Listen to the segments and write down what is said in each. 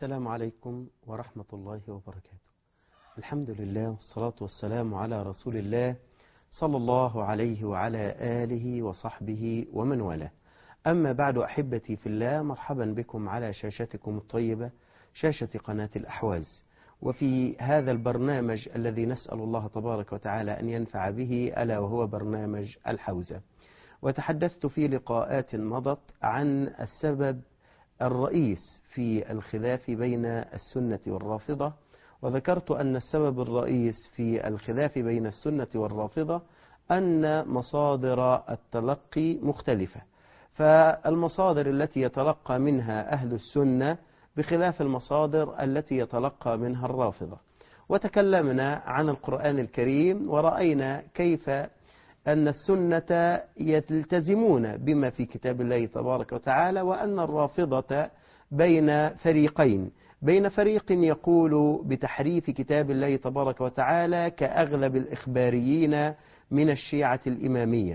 السلام عليكم ورحمة الله وبركاته. الحمد لله والصلاة والسلام على رسول الله صلى الله عليه وعلى آله وصحبه ومن والاه. أما بعد أحبتي في الله، مرحبا بكم على شاشتكم الطيبة، شاشة قناة الأحواز، وفي هذا البرنامج الذي نسأل الله تبارك وتعالى أن ينفع به، ألا وهو برنامج الحوزة. وتحدثت في لقاءات مضت عن السبب الرئيس في الخلاف بين السنة والرافضة، وذكرت أن السبب الرئيس في الخلاف بين السنة والرافضة أن مصادر التلقي مختلفة، فالمصادر التي يتلقى منها أهل السنة بخلاف المصادر التي يتلقى منها الرافضة. وتكلمنا عن القرآن الكريم ورأينا كيف أن السنة يلتزمون بما في كتاب الله تبارك وتعالى، وأن الرافضة بين فريقين، بين فريق يقول بتحريف كتاب الله تبارك وتعالى كأغلب الإخباريين من الشيعة الإمامية،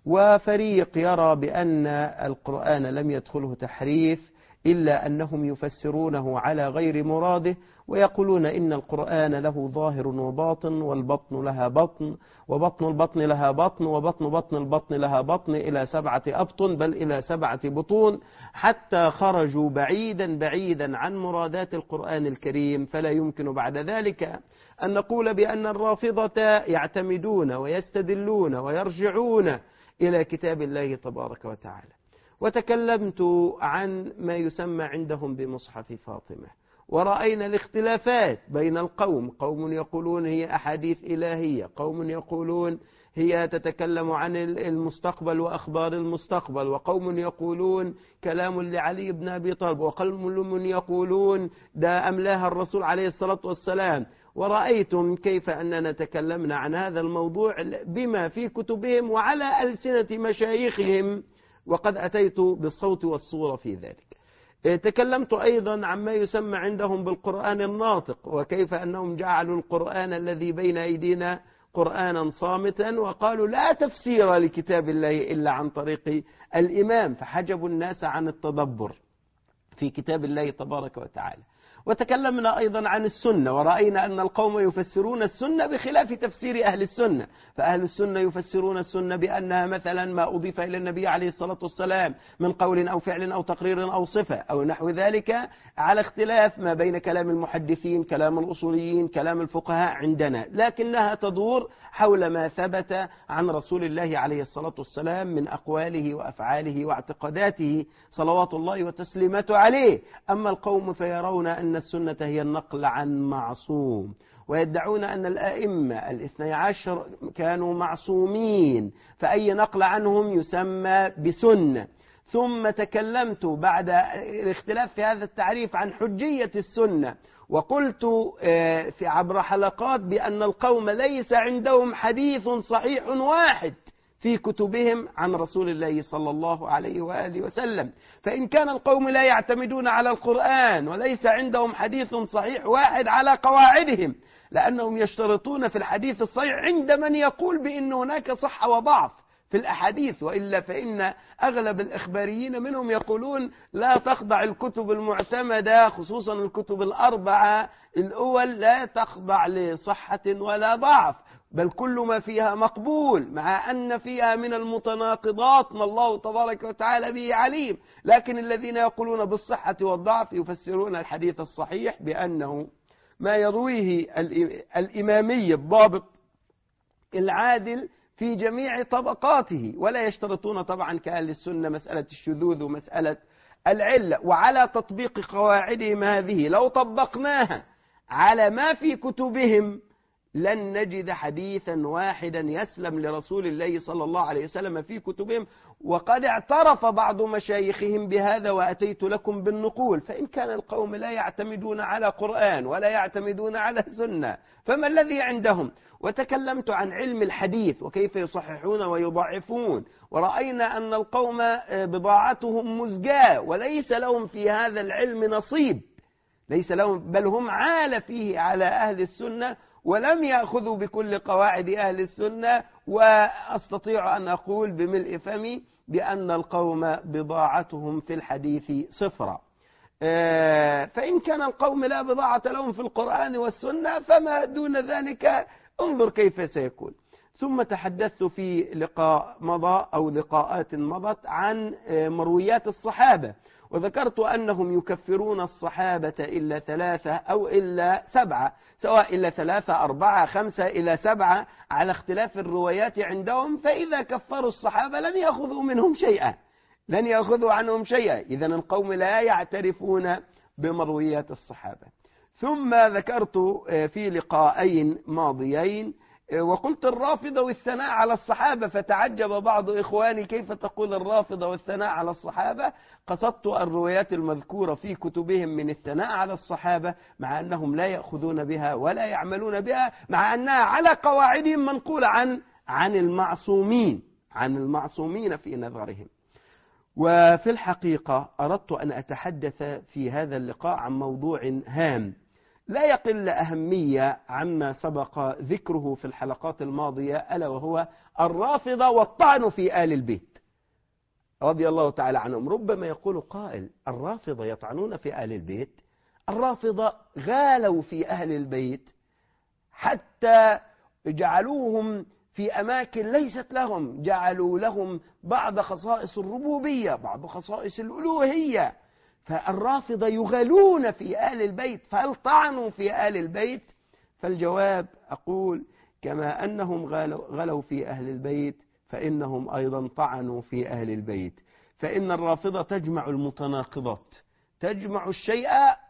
وفريق يرى بأن القرآن لم يدخله تحريف إلا أنهم يفسرونه على غير مراده، ويقولون إن القرآن له ظاهر وباطن، والبطن لها بطن، وبطن البطن لها بطن، وبطن بطن البطن لها بطن، إلى 7 أبطن، بل إلى 7 بطون، حتى خرجوا بعيدا بعيدا عن مرادات القرآن الكريم. فلا يمكن بعد ذلك أن نقول بأن الرافضة يعتمدون ويستدلون ويرجعون إلى كتاب الله تبارك وتعالى. وتكلمت عن ما يسمى عندهم بمصحف فاطمة، ورأينا الاختلافات بين القوم، قوم يقولون هي أحاديث إلهية، قوم يقولون هي تتكلم عن المستقبل وأخبار المستقبل، وقوم يقولون كلام لعلي بن أبي طالب، وقوم يقولون ده أملاها الرسول عليه الصلاة والسلام. ورأيتم كيف أننا تكلمنا عن هذا الموضوع بما في كتبهم وعلى ألسنة مشايخهم، وقد أتيت بالصوت والصورة في ذلك. تكلمت أيضا عما يسمى عندهم بالقرآن الناطق، وكيف أنهم جعلوا القرآن الذي بين أيدينا قرآنا صامتا، وقالوا لا تفسير لكتاب الله إلا عن طريق الإمام، فحجبوا الناس عن التدبر في كتاب الله تبارك وتعالى. وتكلمنا أيضا عن السنة، ورأينا أن القوم يفسرون السنة بخلاف تفسير أهل السنة، فأهل السنة يفسرون السنة بأنها مثلا ما أضيف إلى النبي عليه الصلاة والسلام من قول أو فعل أو تقرير أو صفة أو نحو ذلك، على اختلاف ما بين كلام المحدثين، كلام الأصوليين، كلام الفقهاء عندنا، لكنها تدور حول ما ثبت عن رسول الله عليه الصلاة والسلام من أقواله وأفعاله واعتقاداته صلوات الله وتسليماته عليه. أما القوم فيرون أن السنة هي النقل عن معصوم، ويدعون أن الآئمة 12 كانوا معصومين، فأي نقل عنهم يسمى بسنة. ثم تكلمت بعد الاختلاف في هذا التعريف عن حجية السنة، وقلت في عبر حلقات بأن القوم ليس عندهم حديث صحيح واحد في كتبهم عن رسول الله صلى الله عليه وآله وسلم. فإن كان القوم لا يعتمدون على القرآن وليس عندهم حديث صحيح واحد على قواعدهم، لأنهم يشترطون في الحديث الصحيح عند من يقول بأن هناك صحة وضعف في الأحاديث، وإلا فإن أغلب الإخباريين منهم يقولون لا تخضع الكتب المعتمدة، خصوصا الكتب الأربعة الأول، لا تخضع لصحة ولا ضعف، بل كل ما فيها مقبول، مع أن فيها من المتناقضات ما الله تبارك وتعالى به عليم. لكن الذين يقولون بالصحة والضعف يفسرون الحديث الصحيح بأنه ما يرويه الإمامي الضابط العادل في جميع طبقاته، ولا يشترطون طبعا كأهل السنة مسألة الشذوذ ومسألة العلة. وعلى تطبيق قواعدهم هذه لو طبقناها على ما في كتبهم لن نجد حديثا واحدا يسلم لرسول الله صلى الله عليه وسلم في كتبهم، وقد اعترف بعض مشايخهم بهذا، وأتيت لكم بالنقول. فإن كان القوم لا يعتمدون على قرآن ولا يعتمدون على سنة، فما الذي عندهم؟ وتكلمت عن علم الحديث وكيف يصححون ويضعفون، ورأينا أن القوم بضاعتهم مزجاة وليس لهم في هذا العلم نصيب، ليس لهم، بل هم عال فيه على أهل السنة ولم يأخذوا بكل قواعد أهل السنة. وأستطيع أن أقول بملء فمي بأن القوم بضاعتهم في الحديث صفرا. فإن كان القوم لا بضاعة لهم في القرآن والسنة فما دون ذلك انظر كيف سيكون. ثم تحدثت في لقاء مضى أو لقاءات مضت عن مرويات الصحابة، وذكرت أنهم يكفرون الصحابة إلا 3 أو إلا 7، سواء إلا 3 4 5 إلى 7 على اختلاف الروايات عندهم. فإذا كفروا الصحابة لن يأخذوا منهم شيئا، لن يأخذوا عنهم شيئا. إذن القوم لا يعترفون بمرويات الصحابة. ثم ذكرت في لقاءين ماضيين وقلت الرافضة والثناء على الصحابة، فتعجب بعض إخواني كيف تقول الرافضة والثناء على الصحابة. قصدت الروايات المذكورة في كتبهم من الثناء على الصحابة، مع أنهم لا يأخذون بها ولا يعملون بها، مع أنها على قواعدهم منقولة عن المعصومين في نظرهم. وفي الحقيقة أردت أن أتحدث في هذا اللقاء عن موضوع هام لا يقل أهمية عما سبق ذكره في الحلقات الماضية، ألا وهو الرافضة والطعن في آل البيت رضي الله تعالى عنهم. ربما يقول قائل: الرافضة يطعنون في آل البيت؟ الرافضة غالوا في أهل البيت حتى جعلوهم في أماكن ليست لهم، جعلوا لهم بعض خصائص الربوبية، بعض خصائص الألوهية. فالرافضة يغالون في آل البيت، فهل طعنوا في آل البيت؟ فالجواب أقول: كما أنهم غلوا في أهل البيت فإنهم أيضا طعنوا في أهل البيت. فإن الرافضة تجمع المتناقضات، تجمع الشيء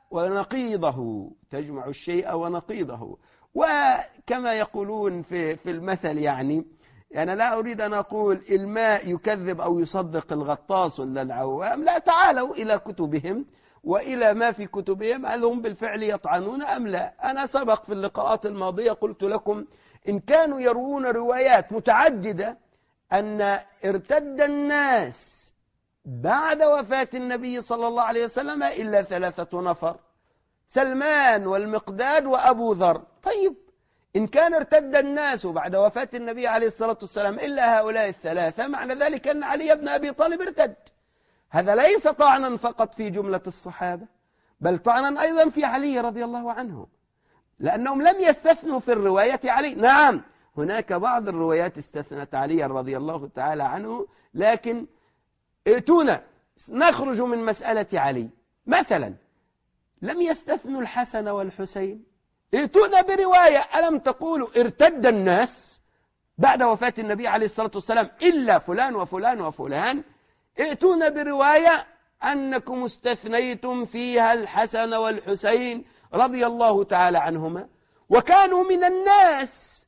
ونقيضه. وكما يقولون في المثل، يعني أنا لا أريد أن أقول الماء يكذب أو يصدق الغطاس ولا العوام، لا، تعالوا إلى كتبهم وإلى ما في كتبهم، هل هم بالفعل يطعنون أم لا؟ أنا سبق في اللقاءات الماضية قلت لكم إن كانوا يروون روايات متعددة أن ارتد الناس بعد وفاة النبي صلى الله عليه وسلم إلا 3 نفر: سلمان والمقداد وأبو ذر. طيب، إن كان ارتد الناس بعد وفاة النبي عليه الصلاة والسلام إلا هؤلاء ال3، معنى ذلك أن علي بن أبي طالب ارتد. هذا ليس طعنا فقط في جملة الصحابة، بل طعنا أيضا في علي رضي الله عنه، لأنهم لم يستثنوا في الرواية علي. نعم، هناك بعض الروايات استثنت علي رضي الله تعالى عنه، لكن ائتونا نخرج من مسألة علي. مثلا لم يستثنوا الحسن والحسين، ائتونا برواية: ألم تقولوا ارتد الناس بعد وفاة النبي عليه الصلاة والسلام إلا فلان وفلان وفلان؟ ائتونا برواية أنكم استثنيتم فيها الحسن والحسين رضي الله تعالى عنهما، وكانوا من الناس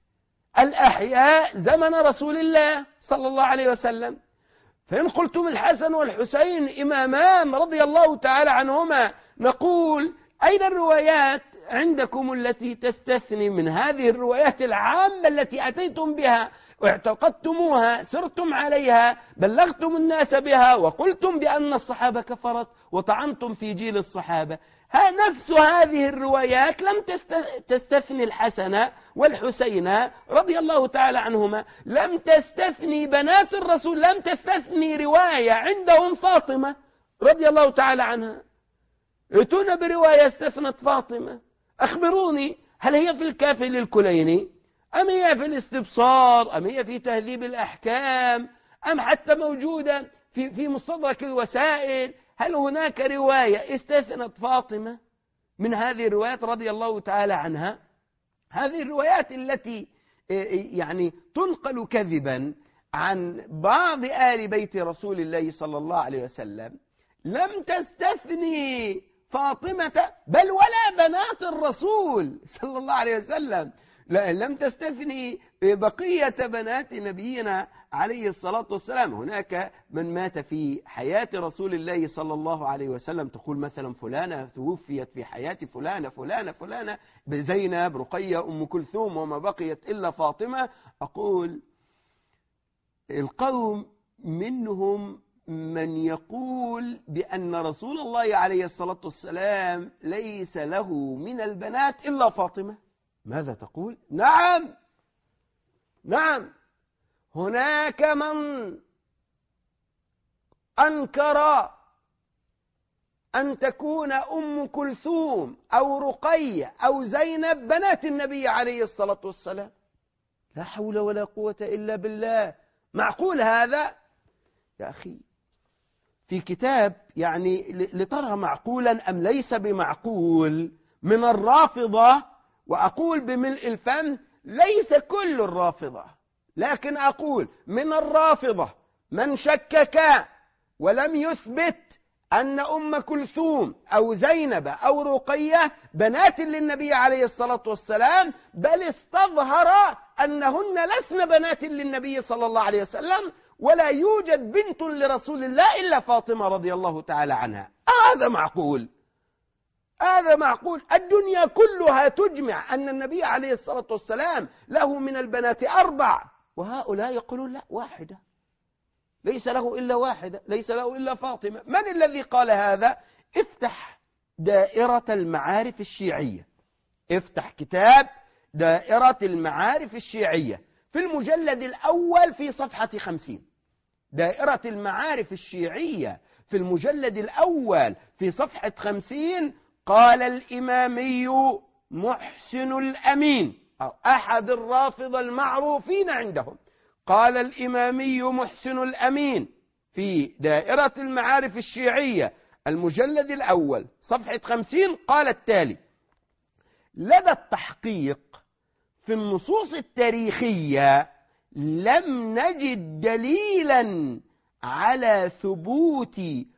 الأحياء زمن رسول الله صلى الله عليه وسلم. فإن قلتم الحسن والحسين إمامان رضي الله تعالى عنهما، نقول: أين الروايات عندكم التي تستثني من هذه الروايات العامة التي أتيتم بها واعتقدتموها، سرتم عليها، بلغتم الناس بها، وقلتم بأن الصحابة كفرت وطعنتم في جيل الصحابة؟ نفس هذه الروايات لم تستثني الحسن والحسين رضي الله تعالى عنهما، لم تستثني بنات الرسول، لم تستثني رواية عندهم فاطمة رضي الله تعالى عنها. ائتونا برواية استثنت فاطمة، أخبروني، هل هي في الكافي للكليني، أم هي في الاستبصار، أم هي في تهذيب الأحكام، أم حتى موجودة في مستدرك الوسائل؟ هل هناك رواية استثنت فاطمة من هذه الروايات رضي الله تعالى عنها؟ هذه الروايات التي يعني تنقل كذبا عن بعض آل بيت رسول الله صلى الله عليه وسلم لم تستثني فاطمة، بل ولا بنات الرسول صلى الله عليه وسلم، لم تستثني بقية بنات نبينا عليه الصلاة والسلام. هناك من مات في حياة رسول الله صلى الله عليه وسلم، تقول مثلا فلانة توفيت في حياة فلانة بزينب، رقية، أم كلثوم، وما بقيت إلا فاطمة. أقول القوم منهم من يقول بأن رسول الله عليه الصلاة والسلام ليس له من البنات إلا فاطمة. ماذا تقول؟ نعم، هناك من أنكر أن تكون أم كلثوم أو رقية أو زينب بنات النبي عليه الصلاة والسلام؟ لا حول ولا قوة إلا بالله. معقول هذا يا أخي؟ في كتاب يعني لترى معقولا أم ليس بمعقول من الرافضة، وأقول بملء الفم ليس كل الرافضة، لكن أقول من الرافضة من شكك ولم يثبت أن أم كلثوم أو زينب أو رقية بنات للنبي عليه الصلاة والسلام، بل استظهر أنهن لسن بنات للنبي صلى الله عليه وسلم، ولا يوجد بنت لرسول الله إلا فاطمة رضي الله تعالى عنها. هذا معقول؟ هذا معقول؟ الدنيا كلها تجمع أن النبي عليه الصلاة والسلام له من البنات 4، وهؤلاء يقولون لا، واحدة، ليس له إلا واحدة، ليس له إلا فاطمة. من الذي قال هذا؟ افتح دائرة المعارف الشيعية، افتح كتاب دائرة المعارف الشيعية في المجلد الأول في صفحة 50. دائرة المعارف الشيعية في المجلد الأول في صفحة 50. قال الإمامي محسن الأمين، أو أحد الرافضة المعروفين عندهم، قال الإمامي محسن الأمين في دائرة المعارف الشيعية المجلد الأول صفحة 50، قال التالي: لدى التحقيق في النصوص التاريخية لم نجد دليلا على ثبوت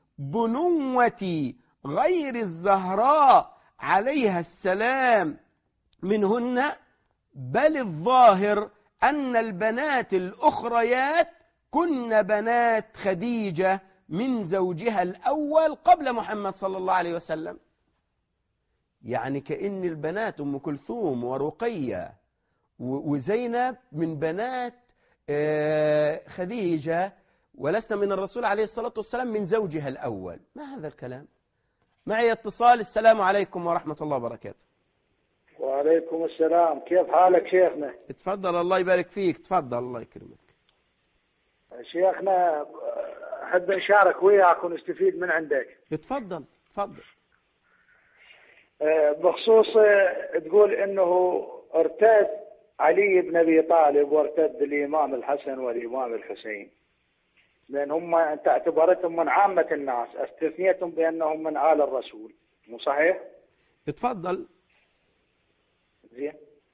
بنوة غير الزهراء عليها السلام منهن، بل الظاهر أن البنات الأخريات كن بنات خديجة من زوجها الأول قبل محمد صلى الله عليه وسلم. يعني كأن البنات أم كلثوم ورقية وزينب من بنات خديجة، ولسنا من الرسول عليه الصلاة والسلام من زوجها الأول. ما هذا الكلام؟ معي اتصال. السلام عليكم ورحمة الله وبركاته. وعليكم السلام، كيف حالك شيخنا؟ اتفضل، الله يبارك فيك، تفضل الله يكرمك. شيخنا أحب نشارك وياك ونستفيد من عندك. اتفضل تفضل. بخصوص تقول انه ارتد علي بن ابي طالب وارتد الامام الحسن والامام الحسين، لان هم انت اعتبرتهم من عامة الناس، استثنيتهم بانهم من آل الرسول، مو صحيح؟ اتفضل. زين،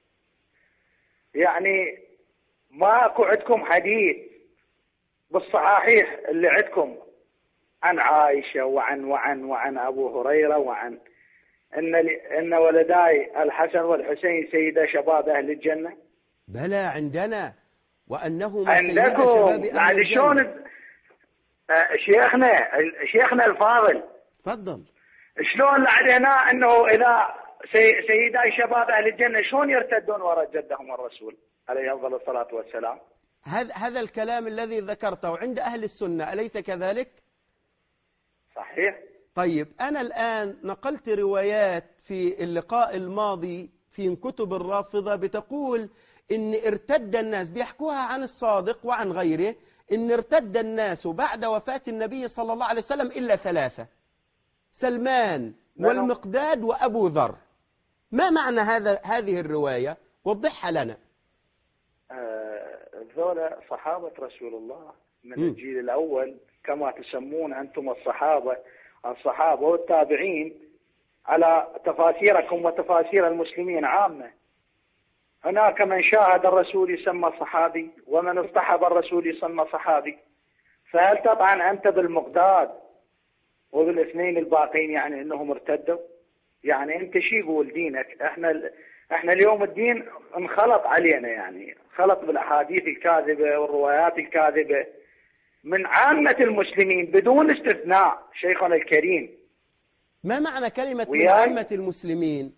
يعني ماكو عندكم حديث بالصحاحيح اللي عندكم عن عائشة وعن ابو هريرة وعن ان ولداي الحسن والحسين سيدا شباب اهل الجنة؟ بلى عندنا، وانهما عندكم. بعد شلون شيخنا الفاضل، تفضل، شلون لعدنا انه اذا سيداي شباب اهل الجنة شلون يرتدون وراء جدهم الرسول عليه افضل الصلاة والسلام؟ هذا الكلام الذي ذكرته عند اهل السنة، اليس كذلك؟ صحيح. طيب أنا الآن نقلت روايات في اللقاء الماضي في كتب الرافضة بتقول إن ارتد الناس، بيحكوها عن الصادق وعن غيره، إن ارتد الناس بعد وفاة النبي صلى الله عليه وسلم إلا 3: سلمان والمقداد وأبو ذر. ما معنى هذه الرواية؟ وضحها لنا. ذولا صحابة رسول الله من الجيل الأول، كما تسمون أنتم الصحابة والتابعين على تفاسيركم وتفاسير المسلمين عامة. هناك من شاهد الرسول يسمى صحابي، ومن اصطحب الرسول يسمى صحابي. فهل تطعن أنت بالمقداد وبالاثنين الباقين يعني أنهم ارتدوا؟ يعني أنت شي يقول دينك؟ احنا اليوم الدين انخلط علينا، يعني خلط بالأحاديث الكاذبة والروايات الكاذبة من عامة المسلمين بدون استثناء. شيخنا الكريم، ما معنى كلمة من عامة المسلمين؟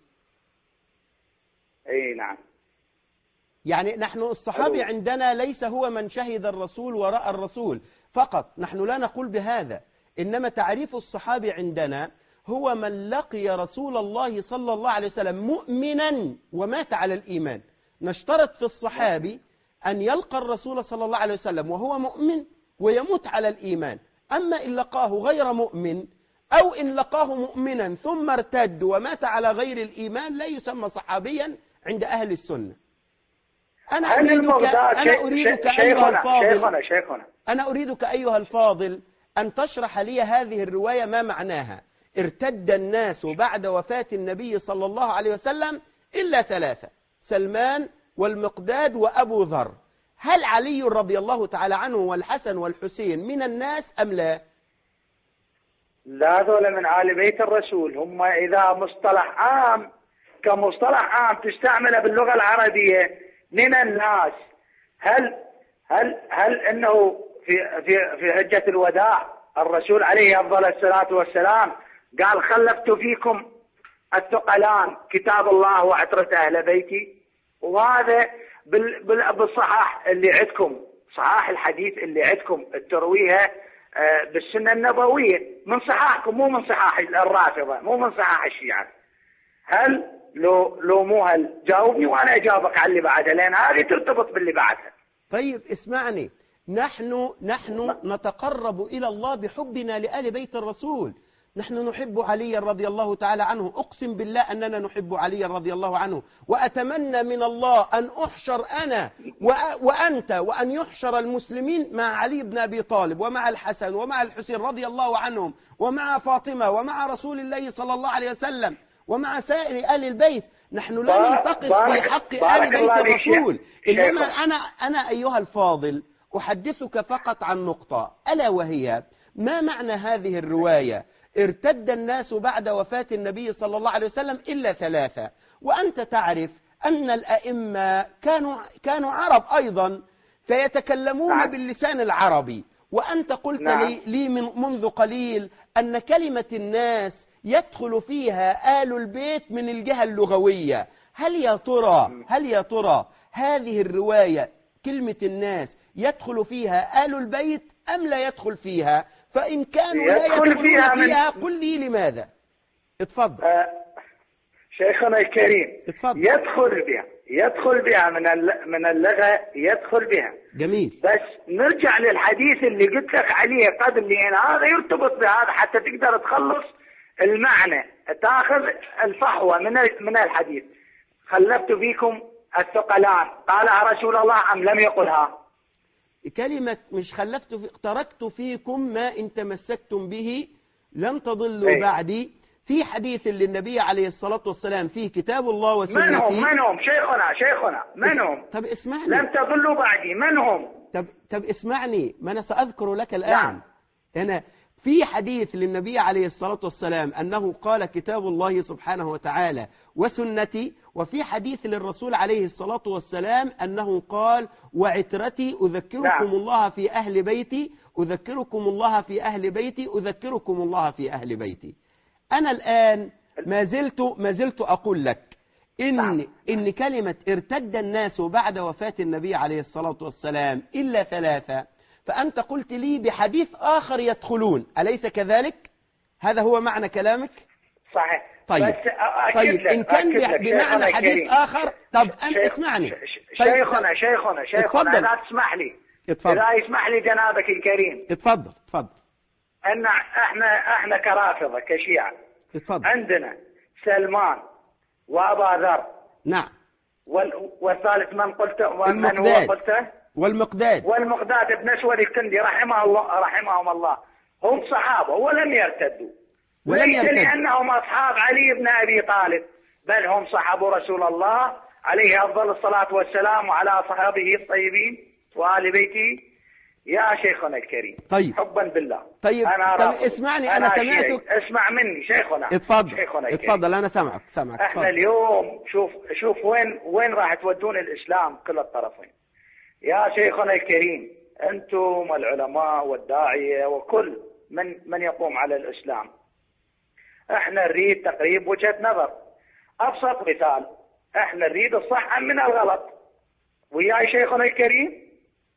اي نعم، يعني نحن الصحابي عندنا ليس هو من شهد الرسول ورأى الرسول فقط، نحن لا نقول بهذا، إنما تعريف الصحابي عندنا هو من لقي رسول الله صلى الله عليه وسلم مؤمنا ومات على الإيمان. نشترط في الصحابي أن يلقى الرسول صلى الله عليه وسلم وهو مؤمن ويموت على الإيمان. أما إن لقاه غير مؤمن أو إن لقاه مؤمنا ثم ارتد ومات على غير الإيمان لا يسمى صحابيا عند أهل السنة. أنا أريدك أيها الفاضل أن تشرح لي هذه الرواية ما معناها. ارتد الناس بعد وفاة النبي صلى الله عليه وسلم إلا ثلاثة: سلمان والمقداد وأبو ذر. هل علي رضي الله تعالى عنه والحسن والحسين من الناس أم لا؟ لا، ذولا من آل بيت الرسول. هم إذا مصطلح عام كمصطلح عام تستعمله باللغة العربية من الناس، هل إنه في حجة الوداع الرسول عليه أفضل الصلاة والسلام قال خلفت فيكم الثقلان كتاب الله وعترة أهل بيتي؟ وهذا بالصحاح اللي عندكم، صحاح الحديث اللي عندكم ترويها بالسنة النبوية من صحاحكم، مو من صحاح الرافضة، مو من صحاح الشيعة. هل لو مو هل جاوبني وانا اجاوبك على اللي بعدها، لان هذه ترتبط باللي بعدها. طيب اسمعني، نحن نتقرب الى الله بحبنا لآل بيت الرسول. نحن نحب علي رضي الله تعالى عنه، أقسم بالله أننا نحب علي رضي الله عنه، وأتمنى من الله أن أحشر أنا وأنت وأن يحشر المسلمين مع علي بن أبي طالب ومع الحسن ومع الحسين رضي الله عنهم ومع فاطمة ومع رسول الله صلى الله عليه وسلم ومع سائر آل البيت. نحن لا ننتقص في حق آل بيت الرسول، إنما أنا أيها الفاضل أحدثك فقط عن نقطة، ألا وهي ما معنى هذه الرواية: ارتد الناس بعد وفاة النبي صلى الله عليه وسلم إلا ثلاثة. وأنت تعرف أن الأئمة كانوا عرب أيضا، فيتكلمون باللسان العربي. وأنت قلت لي منذ قليل أن كلمة الناس يدخل فيها آل البيت من الجهة اللغوية. هل يا ترى هذه الرواية كلمة الناس يدخل فيها آل البيت أم لا يدخل فيها؟ فإن كانوا لا يدخلون فيها قل لي لماذا. اتفضل. شيخنا الكريم، اتفضل. يدخل بها من اللغة، يدخل بها. جميل. بس نرجع للحديث اللي قلت لك عليه قبل، لأن هذا يرتبط بهذا حتى تقدر تخلص المعنى، تاخذ الفحوى من الحديث. خلفت فيكم الثقلان، قالها رسول الله أم لم يقلها؟ كلمة مش تركت فيكم ما إن تمسكتم به لن تضلوا بعدي. في حديث للنبي عليه الصلاة والسلام فيه كتاب الله وسنتي. من هم شيخنا من هم؟ طب اسمعني. لن تضلوا بعدي، من هم؟ طب اسمعني، ما أنا سأذكر لك الآن. أنا في حديث للنبي عليه الصلاة والسلام أنه قال كتاب الله سبحانه وتعالى وسنتي، وفي حديث للرسول عليه الصلاة والسلام أنه قال وعترتي أذكركم الله في أهل بيتي، أذكركم الله في أهل بيتي، أذكركم الله في أهل بيتي. أنا الآن ما زلت أقول لك إن كلمة ارتد الناس بعد وفاة النبي عليه الصلاة والسلام إلا ثلاثة، فأنت قلت لي بحديث آخر يدخلون، أليس كذلك؟ هذا هو معنى كلامك؟ صحيح. طيب إن كان بمعنى حديث آخر، طب أنت اسمعني. شيخنا لا تسمح لي. لا يسمح لي جنابك الكريم. اتفضل. أن احنا كرافضة كشيعة. اتفضل. عندنا سلمان وأبا ذر. نعم. والثالث من هو قلته؟ والمقداد بن أسود الكندي رحمهم الله. هم صحابة ولم يرتدوا، ليس لأنهم أصحاب علي بن أبي طالب، بل هم صحابوا رسول الله عليه أفضل الصلاة والسلام وعلى صحابه الطيبين وآل بيته. يا شيخنا الكريم، طيب. حبا بالله. طيب اسمعني، أنا سمعتك. اسمع مني شيخنا. اتفضل أنا سامعك. احنا اليوم شوف وين راح تودون الإسلام كل الطرفين. يا شيخنا الكريم، أنتم العلماء والداعية وكل من يقوم على الإسلام، احنا نريد تقريب وجهة نظر. أبسط مثال، احنا نريد الصح من الغلط. وياي شيخنا الكريم؟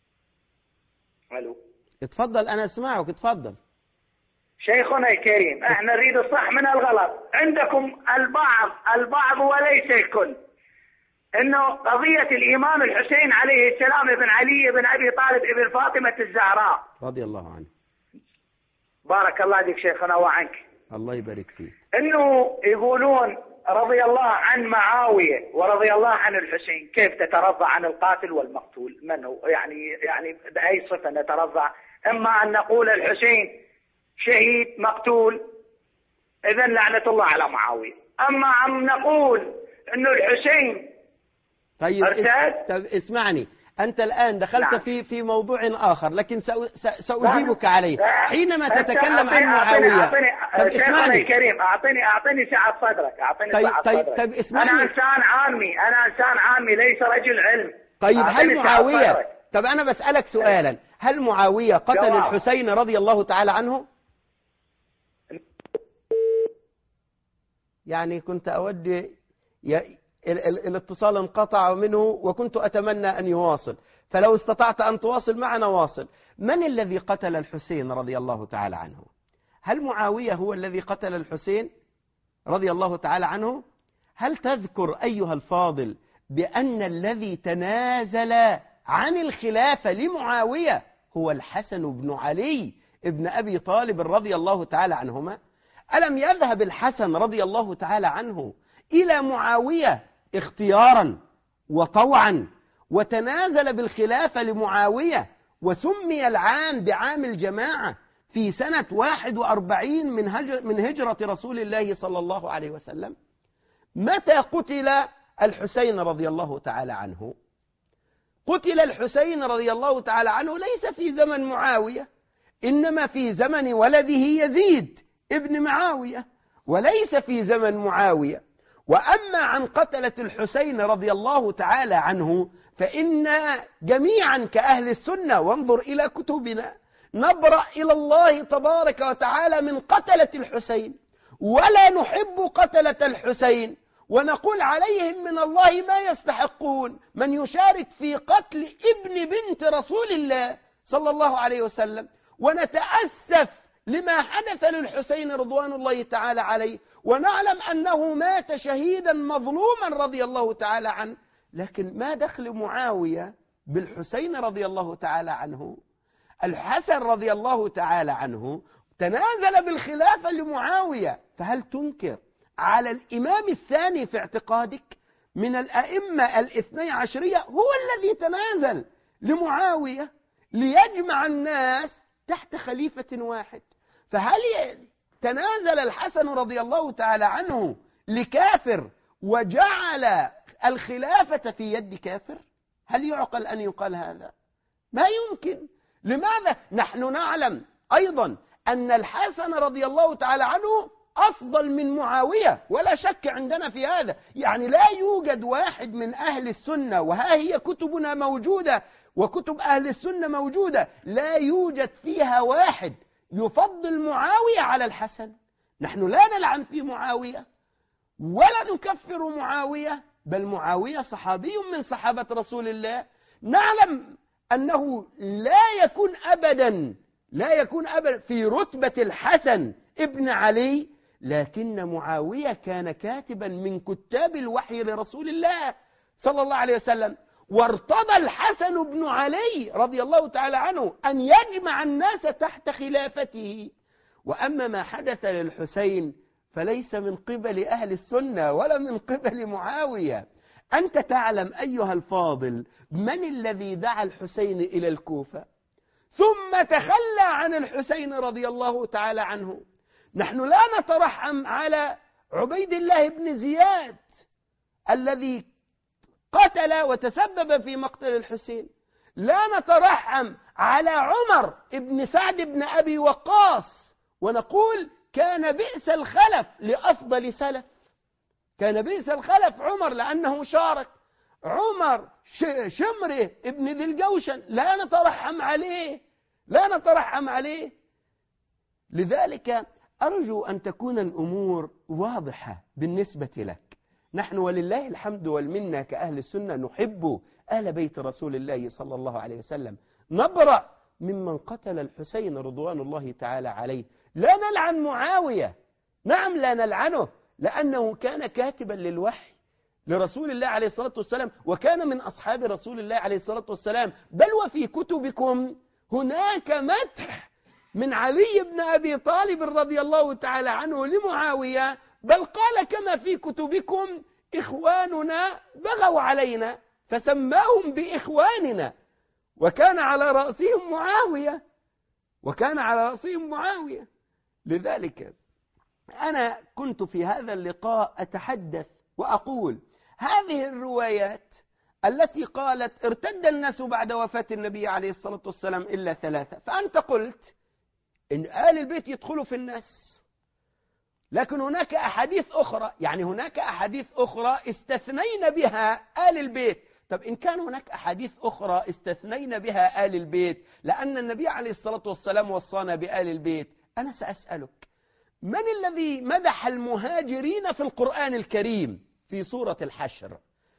الو. اتفضل أنا أسمعك، اتفضل. شيخنا الكريم، احنا نريد الصح من الغلط. عندكم البعض وليس الكل، انه قضية الامام الحسين عليه السلام ابن علي بن ابي طالب ابن فاطمة الزهراء رضي الله عنه. بارك الله فيك شيخنا وعنك. الله يبارك فيك. انه يقولون رضي الله عن معاوية ورضي الله عن الحسين، كيف تترضى عن القاتل والمقتول؟ من هو؟ يعني بأي صفة نترضى؟ اما ان نقول الحسين شهيد مقتول، اذا لعنة الله على معاوية. اما ان نقول انه الحسين طيب ارتد. اسمعني، أنت الآن دخلت نعم. في موضوع آخر، لكن سأجيبك عليه. حينما تتكلم عن معاوية. اسمعني الكريم، أعطني سعة صدرك. طيب اسمعني. أنا إنسان عامي ليس رجل علم. طيب هل معاوية، طب أنا بسألك سؤالا، هل معاوية قتل الحسين رضي الله تعالى عنه؟ يعني كنت أود الاتصال انقطع منه وكنت أتمنى أن يواصل، فلو استطعت أن تواصل معنا واصل. من الذي قتل الحسين رضي الله تعالى عنه؟ هل معاوية هو الذي قتل الحسين رضي الله تعالى عنه؟ هل تذكر أيها الفاضل بأن الذي تنازل عن الخلافة لمعاوية هو الحسن بن علي ابن أبي طالب رضي الله تعالى عنهما؟ ألم يذهب الحسن رضي الله تعالى عنه إلى معاوية اختيارا وطوعا وتنازل بالخلافة لمعاوية، وسمي العام بعام الجماعة في سنة 41 من هجرة رسول الله صلى الله عليه وسلم؟ متى قتل الحسين رضي الله تعالى عنه؟ قتل الحسين رضي الله تعالى عنه ليس في زمن معاوية، إنما في زمن ولده يزيد ابن معاوية، وليس في زمن معاوية. وأما عن قتلة الحسين رضي الله تعالى عنه فإنا جميعا كأهل السنة، وانظر إلى كتبنا، نبرأ إلى الله تبارك وتعالى من قتلة الحسين، ولا نحب قتلة الحسين، ونقول عليهم من الله ما يستحقون، من يشارك في قتل ابن بنت رسول الله صلى الله عليه وسلم. ونتأسف لما حدث للحسين رضوان الله تعالى عليه، ونعلم أنه مات شهيدا مظلوما رضي الله تعالى عنه. لكن ما دخل معاوية بالحسين رضي الله تعالى عنه؟ الحسن رضي الله تعالى عنه تنازل بالخلافة لمعاوية، فهل تنكر على الإمام الثاني في اعتقادك من الأئمة الاثني عشرية هو الذي تنازل لمعاوية ليجمع الناس تحت خليفة واحد؟ فهل تنازل الحسن رضي الله تعالى عنه لكافر وجعل الخلافة في يد كافر؟ هل يعقل أن يقال هذا؟ ما يمكن. لماذا؟ نحن نعلم أيضا أن الحسن رضي الله تعالى عنه أفضل من معاوية، ولا شك عندنا في هذا. يعني لا يوجد واحد من أهل السنة، وها هي كتبنا موجودة وكتب أهل السنة موجودة، لا يوجد فيها واحد يفضل معاوية على الحسن. نحن لا نلعن في معاوية ولا نكفر معاوية، بل معاوية صحابي من صحابة رسول الله. نعلم أنه لا يكون أبدا في رتبة الحسن ابن علي، لكن معاوية كان كاتبا من كتاب الوحي لرسول الله صلى الله عليه وسلم، وارتضى الحسن بن علي رضي الله تعالى عنه أن يجمع الناس تحت خلافته. وأما ما حدث للحسين فليس من قبل أهل السنة ولا من قبل معاوية. أنت تعلم أيها الفاضل من الذي دعا الحسين إلى الكوفة ثم تخلى عن الحسين رضي الله تعالى عنه؟ نحن لا نترحم على عبيد الله بن زياد الذي قتل وتسبب في مقتل الحسين، لا نترحم على عمر بن سعد بن أبي وقاص، ونقول كان بئس الخلف لأفضل سلف. كان بئس الخلف عمر لأنه شارك. عمر شمره ابن ذي الجوشن لا نترحم عليه. لذلك أرجو أن تكون الأمور واضحة بالنسبة لك. نحن ولله الحمد والمنة كأهل السنة نحب أهل بيت رسول الله صلى الله عليه وسلم، نبرأ ممن قتل الحسين رضوان الله تعالى عليه. لا نلعن معاوية، نعم لا نلعنه، لأنه كان كاتبا للوحي لرسول الله عليه الصلاة والسلام، وكان من أصحاب رسول الله عليه الصلاة والسلام. بل وفي كتبكم هناك مدح من علي بن أبي طالب رضي الله تعالى عنه لمعاوية، بل قال كما في كتبكم: إخواننا بغوا علينا، فسماهم بإخواننا، وكان على رأسهم معاوية. لذلك أنا كنت في هذا اللقاء أتحدث وأقول: هذه الروايات التي قالت ارتد الناس بعد وفاة النبي عليه الصلاة والسلام إلا 3، فأنت قلت إن آل البيت يدخلوا في الناس، لكن هناك أحاديث أخرى، يعني هناك أحاديث أخرى استثنينا بها آل البيت. طب إن كان هناك أحاديث أخرى استثنينا بها آل البيت، لأن النبي عليه الصلاة والسلام وصانا بآل البيت، أنا سأسألك: من الذي مدح المهاجرين في القرآن الكريم في سورة الحشر؟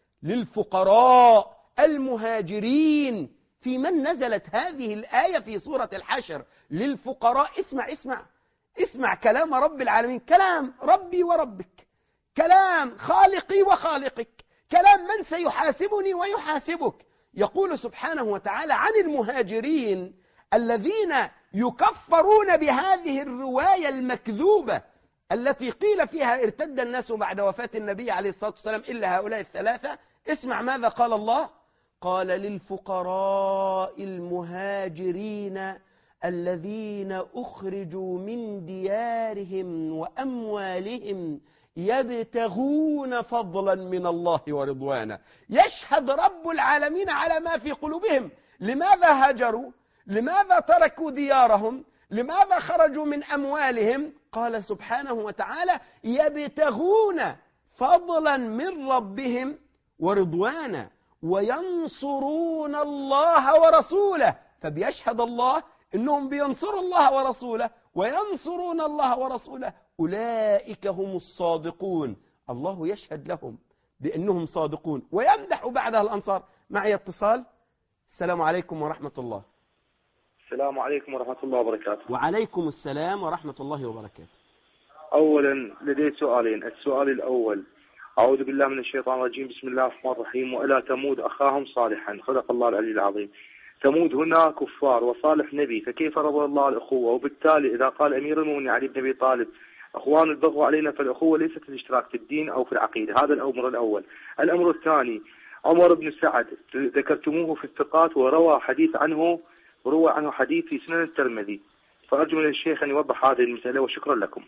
للفقراء المهاجرين. في من نزلت هذه الآية في سورة الحشر؟ للفقراء. اسمع كلام رب العالمين، كلام ربي وربك، كلام خالقي وخالقك، كلام من سيحاسبني ويحاسبك. يقول سبحانه وتعالى عن المهاجرين الذين يكفرون بهذه الرواية المكذوبة التي قيل فيها ارتد الناس بعد وفاة النبي عليه الصلاة والسلام إلا هؤلاء 3. اسمع ماذا قال الله: قال: للفقراء المهاجرين الذين أخرجوا من ديارهم وأموالهم يبتغون فضلا من الله ورضوانا. يشهد رب العالمين على ما في قلوبهم. لماذا هاجروا؟ لماذا تركوا ديارهم؟ لماذا خرجوا من أموالهم؟ قال سبحانه وتعالى: يبتغون فضلا من ربهم ورضوانا وينصرون الله ورسوله. فبيشهد الله إنهم بينصروا الله ورسوله وينصرون الله ورسوله، أولئك هم الصادقون. الله يشهد لهم بأنهم صادقون ويمدح بعدها الأنصار. معي اتصال. السلام عليكم ورحمة الله. السلام عليكم ورحمة الله وبركاته. وعليكم السلام ورحمة الله وبركاته. أولا لدي سؤالين. السؤال الأول: أعوذ بالله من الشيطان الرجيم، بسم الله الرحمن الرحيم. وإلى ثمود أخاهم صالحا، صدق الله العلي العظيم. ثمود هنا كفار وصالح نبي، فكيف رضى الله الأخوة؟ وبالتالي إذا قال أمير المؤمنين علي بن أبي طالب: أخوان البغوا علينا، فالأخوة ليست الاشتراك في الدين أو في العقيدة. هذا الأمر الأول. الأمر الثاني: عمر بن سعد ذكرتموه في الثقات، وروى عنه حديث في سنن الترمذي، فأرجو من الشيخ أن يوضح هذه المسألة، وشكرا لكم.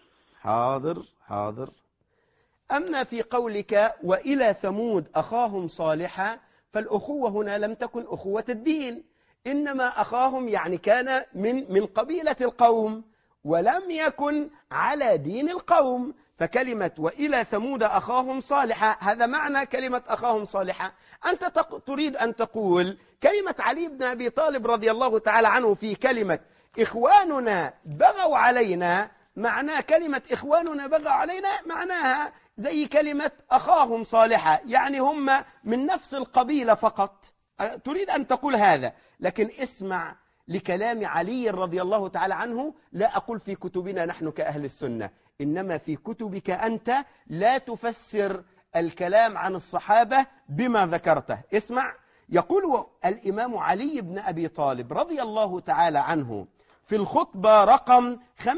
حاضر. أما في قولك وإلى ثمود أخاهم صالحا، فالأخوة هنا لم تكن أخوة الدين، إنما أخاهم يعني كان من قبيلة القوم ولم يكن على دين القوم. فكلمة وإلى ثمود أخاهم صالحا هذا معنى كلمة أخاهم صالحا. أنت تريد أن تقول كلمة علي بن أبي طالب رضي الله تعالى عنه في كلمة إخواننا بغوا علينا، معنى كلمة إخواننا بغوا علينا معناها زي كلمة أخاهم صالحا، يعني هم من نفس القبيلة فقط. تريد أن تقول هذا، لكن اسمع لكلام علي رضي الله تعالى عنه. لا أقول في كتبنا نحن كأهل السنة، إنما في كتبك أنت لا تفسر الكلام عن الصحابة بما ذكرته. اسمع، يقول الإمام علي بن أبي طالب رضي الله تعالى عنه في الخطبة رقم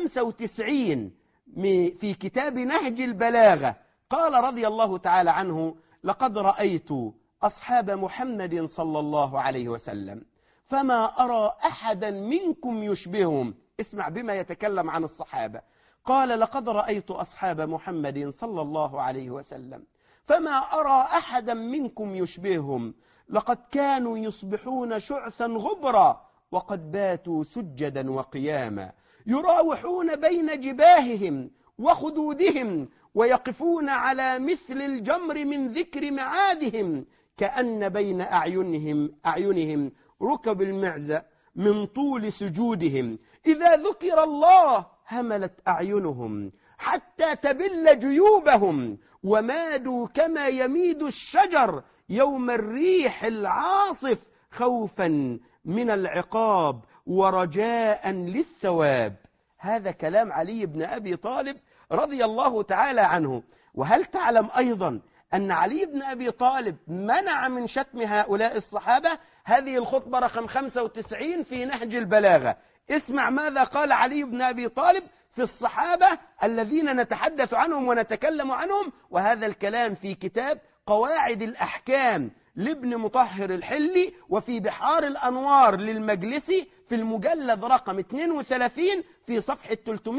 95 في كتاب نهج البلاغة، قال رضي الله تعالى عنه: لقد رأيت أصحاب محمد صلى الله عليه وسلم فما أرى أحدا منكم يشبههم. اسمع بما يتكلم عن الصحابة. قال: لقد رأيت أصحاب محمد صلى الله عليه وسلم فما أرى أحدا منكم يشبههم، لقد كانوا يصبحون شعثا غبرا وقد باتوا سجدا وقياما، يراوحون بين جباههم وخدودهم ويقفون على مثل الجمر من ذكر معادهم، كأن بين أعينهم ركب المعزة من طول سجودهم، إذا ذكر الله هملت أعينهم حتى تبل جيوبهم، ومادوا كما يميد الشجر يوم الريح العاصف، خوفا من العقاب ورجاء للثواب. هذا كلام علي بن أبي طالب رضي الله تعالى عنه. وهل تعلم أيضا أن علي بن أبي طالب منع من شتم هؤلاء الصحابة؟ هذه الخطبة رقم 95 في نهج البلاغة. اسمع ماذا قال علي بن أبي طالب في الصحابة الذين نتحدث عنهم ونتكلم عنهم، وهذا الكلام في كتاب قواعد الأحكام لابن مطهر الحلي، وفي بحار الأنوار للمجلسي في المجلد رقم 32 في صفحة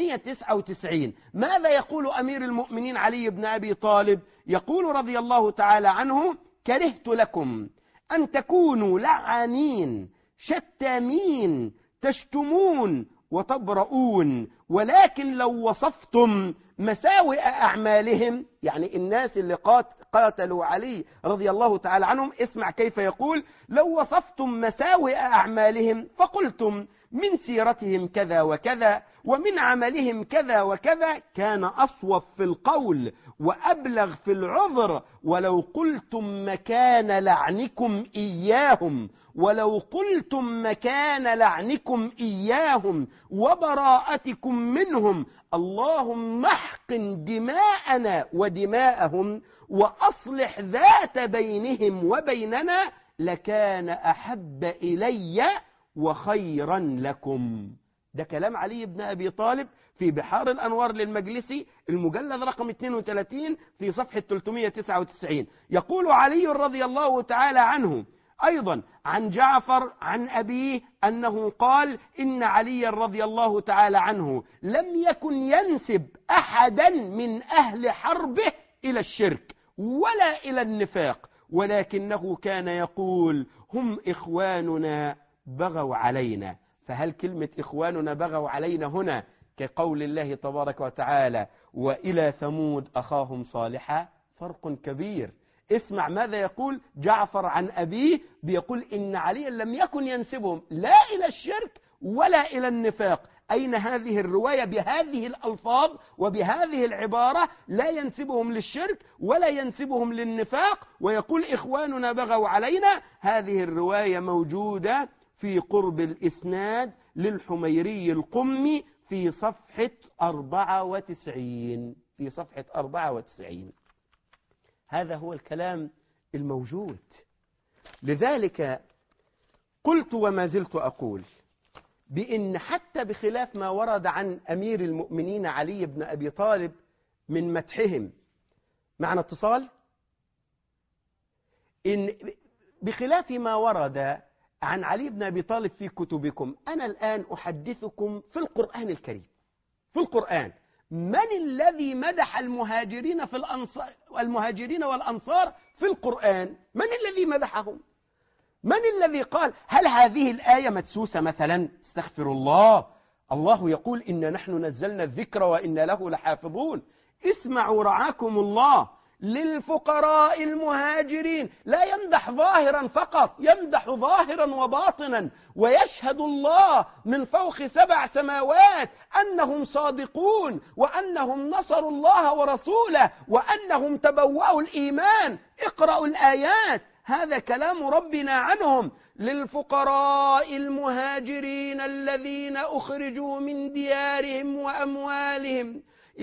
399. ماذا يقول أمير المؤمنين علي بن أبي طالب؟ يقول رضي الله تعالى عنه: كرهت لكم أن تكونوا لعانين شتامين تشتمون وتبرؤون، ولكن لو وصفتم مساوئ أعمالهم، يعني الناس اللي قاتلوا علي رضي الله تعالى عنهم، اسمع كيف يقول: لو وصفتم مساوئ أعمالهم فقلتم من سيرتهم كذا وكذا ومن عملهم كذا وكذا، كان أصوب في القول وأبلغ في العذر، ولو قلتم مكان لعنكم إياهم، ولو قلتم مكان لعنكم إياهم وبراءتكم منهم، اللهم احقن دماءنا ودماءهم وأصلح ذات بينهم وبيننا، لكان أحب إلي وخيرا لكم. ده كلام علي بن أبي طالب في بحار الأنوار للمجلسي المجلد رقم 32 في صفحة 399. يقول علي رضي الله تعالى عنه أيضا عن جعفر عن أبيه أنه قال: إن علي رضي الله تعالى عنه لم يكن ينسب أحدا من أهل حربه إلى الشرك ولا إلى النفاق، ولكنه كان يقول: هم إخواننا بغوا علينا. فهل كلمة إخواننا بغوا علينا هنا كقول الله تبارك وتعالى: وإلى ثمود أخاهم صالحا؟ فرق كبير. اسمع ماذا يقول جعفر عن أبيه، بيقول إن علي لم يكن ينسبهم لا إلى الشرك ولا إلى النفاق. أين هذه الرواية بهذه الألفاظ وبهذه العبارة؟ لا ينسبهم للشرك ولا ينسبهم للنفاق، ويقول إخواننا بغوا علينا. هذه الرواية موجودة في قرب الإسناد للحميري القمي في صفحة 94. في صفحة 94 هذا هو الكلام الموجود. لذلك قلت وما زلت أقول بأن حتى بخلاف ما ورد عن أمير المؤمنين علي بن أبي طالب من مدحهم، معنا اتصال، إن بخلاف ما ورد عن علي بن أبي طالب في كتبكم، أنا الآن أحدثكم في القرآن الكريم. في القرآن من الذي مدح المهاجرين والأنصار في القرآن؟ من الذي مدحهم؟ من الذي قال؟ هل هذه الآية مدسوسة مثلا؟ استغفر الله. الله يقول: إن نحن نزلنا الذكر وإن له لحافظون. اسمعوا رعاكم الله، للفقراء المهاجرين لا يمدح ظاهرا فقط، يمدح ظاهرا وباطنا، ويشهد الله من فوق 7 سماوات أنهم صادقون، وأنهم نصروا الله ورسوله، وأنهم تبوأوا الإيمان. اقرأوا الآيات، هذا كلام ربنا عنهم: للفقراء المهاجرين الذين أخرجوا من ديارهم وأموالهم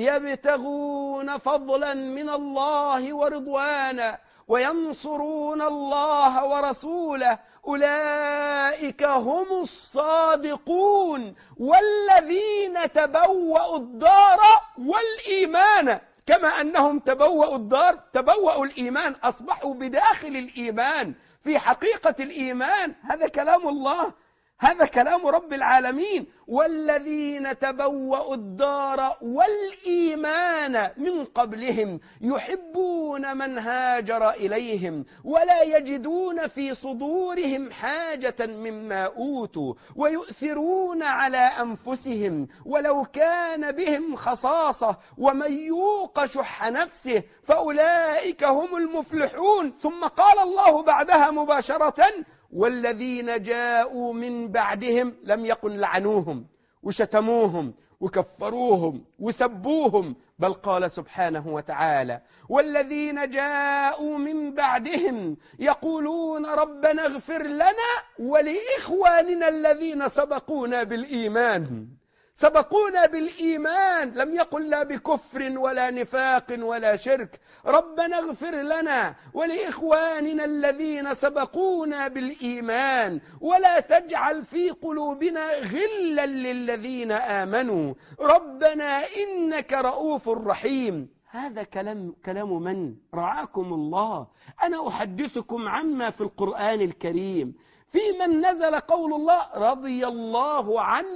يبتغون فضلا من الله ورضوانا وينصرون الله ورسوله أولئك هم الصادقون والذين تبوأوا الدار والإيمان. كما أنهم تبوأوا الدار تبوأوا الإيمان، أصبحوا بداخل الإيمان في حقيقة الإيمان. هذا كلام الله، هذا كلام رب العالمين: والذين تبوأوا الدار والإيمان من قبلهم يحبون من هاجر إليهم ولا يجدون في صدورهم حاجة مما أوتوا ويؤثرون على أنفسهم ولو كان بهم خصاصة ومن يوق شح نفسه فأولئك هم المفلحون. ثم قال الله بعدها مباشرة: والذين جاءوا من بعدهم، لم يقل لعنوهم وشتموهم وكفروهم وسبوهم، بل قال سبحانه وتعالى: والذين جاءوا من بعدهم يقولون ربنا اغفر لنا ولإخواننا الذين سبقونا بالإيمان. سبقونا بالإيمان، لم يقل لا بكفر ولا نفاق ولا شرك. ربنا اغفر لنا ولإخواننا الذين سبقونا بالإيمان ولا تجعل في قلوبنا غلا للذين آمنوا ربنا إنك رؤوف رحيم. هذا كلام من؟ رعاكم الله. أنا أحدثكم عما في القرآن الكريم، في من نزل قول الله رضي الله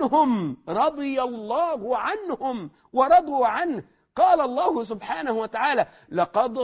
عنهم ورضوا عنه. قال الله سبحانه وتعالى لقد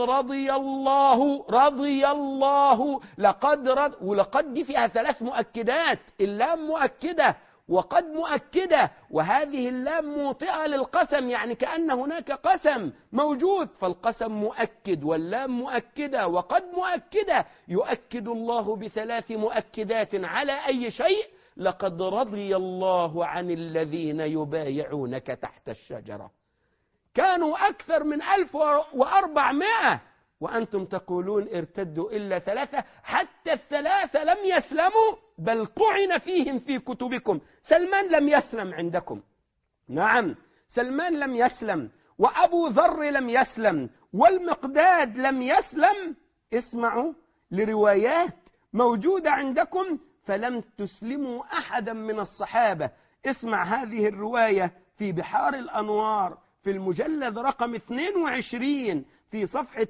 ولقد دي فيها 3 مؤكدات، اللام مؤكدة وقد مؤكدة، وهذه اللام موطئة للقسم، يعني كأن هناك قسم موجود، فالقسم مؤكد واللام مؤكدة وقد مؤكدة. يؤكد الله ب3 مؤكدات على أي شيء؟ لقد رضي الله عن الذين يبايعونك تحت الشجرة، كانوا أكثر من 1400 وأنتم تقولون ارتدوا إلا 3، حتى ال3 لم يسلموا بل طعن فيهم في كتبكم. سلمان لم يسلم عندكم، نعم سلمان لم يسلم، وأبو ذر لم يسلم، والمقداد لم يسلم. اسمعوا لروايات موجودة عندكم فلم تسلموا أحدا من الصحابة. اسمع هذه الرواية في بحار الأنوار في المجلد رقم 22 في صفحة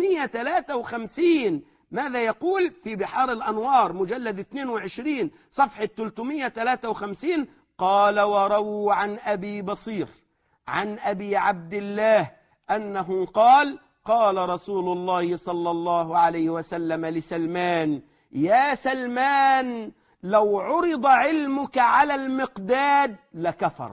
353. ماذا يقول في بحار الأنوار مجلد 22 صفحة 353؟ قال ورووا عن أبي بصير عن أبي عبد الله أنه قال قال رسول الله صلى الله عليه وسلم لسلمان يا سلمان لو عرض علمك على المقداد لكفر.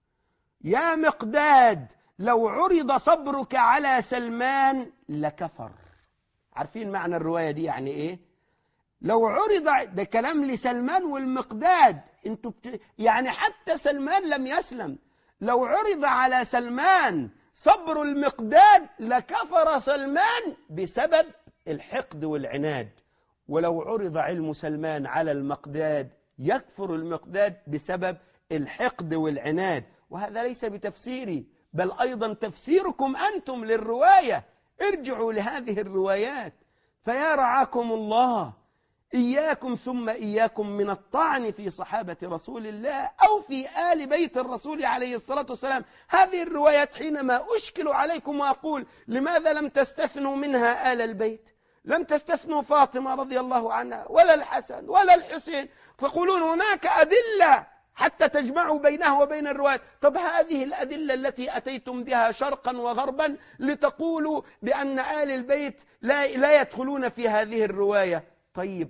يا مقداد لو عرض صبرك على سلمان لكفر. عارفين معنى الرواية دي يعني ايه؟ لو عرض، ده كلام لسلمان والمقداد، انتوا يعني حتى سلمان لم يسلم، لو عرض على سلمان صبر المقداد لكفر سلمان بسبب الحقد والعناد، ولو عرض علم سلمان على المقداد يكفر المقداد بسبب الحقد والعناد. وهذا ليس بتفسيري بل أيضا تفسيركم أنتم للرواية. ارجعوا لهذه الروايات. فيا رعاكم الله، إياكم ثم إياكم من الطعن في صحابة رسول الله أو في آل بيت الرسول عليه الصلاة والسلام. هذه الروايات حينما أشكل عليكم وأقول لماذا لم تستثنوا منها آل البيت؟ لم تستثنوا فاطمة رضي الله عنها ولا الحسن ولا الحسين، فقولون هناك أدلة حتى تجمعوا بينها وبين الروايات. طب هذه الأدلة التي أتيتم بها شرقا وغربا لتقولوا بأن آل البيت لا يدخلون في هذه الرواية. طيب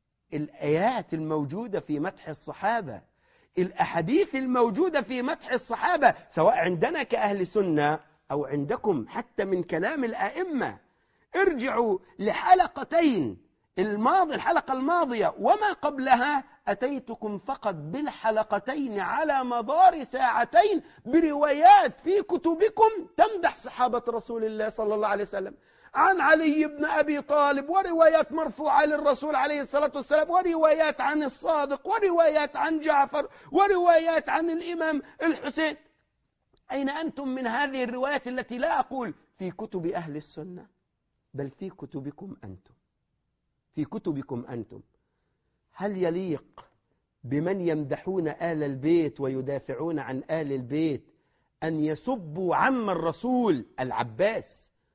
الآيات الموجودة في مدح الصحابة، الأحاديث الموجودة في مدح الصحابة، سواء عندنا كأهل سنة أو عندكم حتى من كلام الأئمة، ارجعوا لحلقتين الحلقة الماضية وما قبلها، أتيتكم فقط بالحلقتين على مدار ساعتين بروايات في كتبكم تمدح صحابة رسول الله صلى الله عليه وسلم، عن علي بن أبي طالب، وروايات مرفوعة للرسول عليه الصلاة والسلام، وروايات عن الصادق، وروايات عن جعفر، وروايات عن الإمام الحسين. أين أنتم من هذه الروايات التي لا أقول في كتب أهل السنة بل في كتبكم أنتم؟ في كتبكم أنتم. هل يليق بمن يمدحون آل البيت ويدافعون عن آل البيت أن يسبوا عم الرسول العباس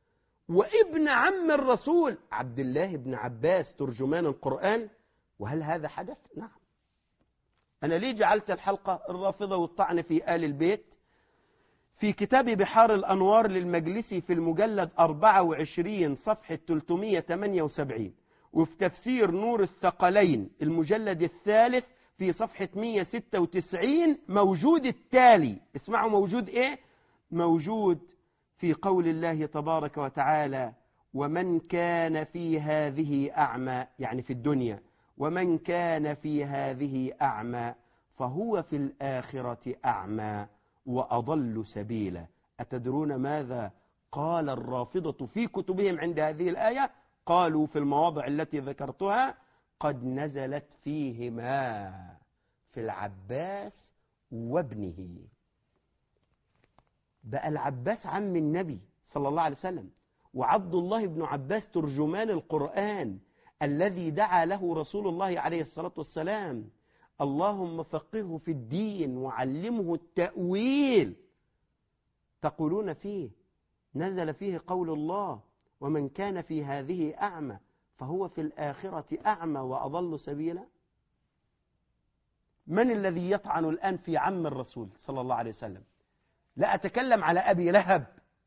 وابن عم الرسول عبد الله بن عباس ترجمان القرآن؟ وهل هذا حدث؟ نعم. أنا ليه جعلت الحلقة الرافضة والطعن في آل البيت؟ في كتاب بحار الأنوار للمجلسي في المجلد 24 صفحة 378، وفي تفسير نور الثقلين المجلد 3 في صفحة 196 موجود التالي. اسمعوا موجود ايه؟ موجود في قول الله تبارك وتعالى ومن كان في هذه أعمى، يعني في الدنيا، ومن كان في هذه أعمى فهو في الآخرة أعمى وأضل سبيلا. أتدرون ماذا قال الرافضة في كتبهم عند هذه الآية؟ قالوا في المواضع التي ذكرتها قد نزلت فيهما، في العباس وابنه. بقى العباس عم النبي صلى الله عليه وسلم، وعبد الله بن عباس ترجمان القرآن الذي دعا له رسول الله عليه الصلاة والسلام: اللهم فقهه في الدين وعلمه التأويل. تقولون فيه نزل فيه قول الله: ومن كان في هذه أعمى فهو في الآخرة أعمى وأضل سبيلا. من الذي يطعن الآن في عم الرسول صلى الله عليه وسلم؟ لا أتكلم على أبي لهب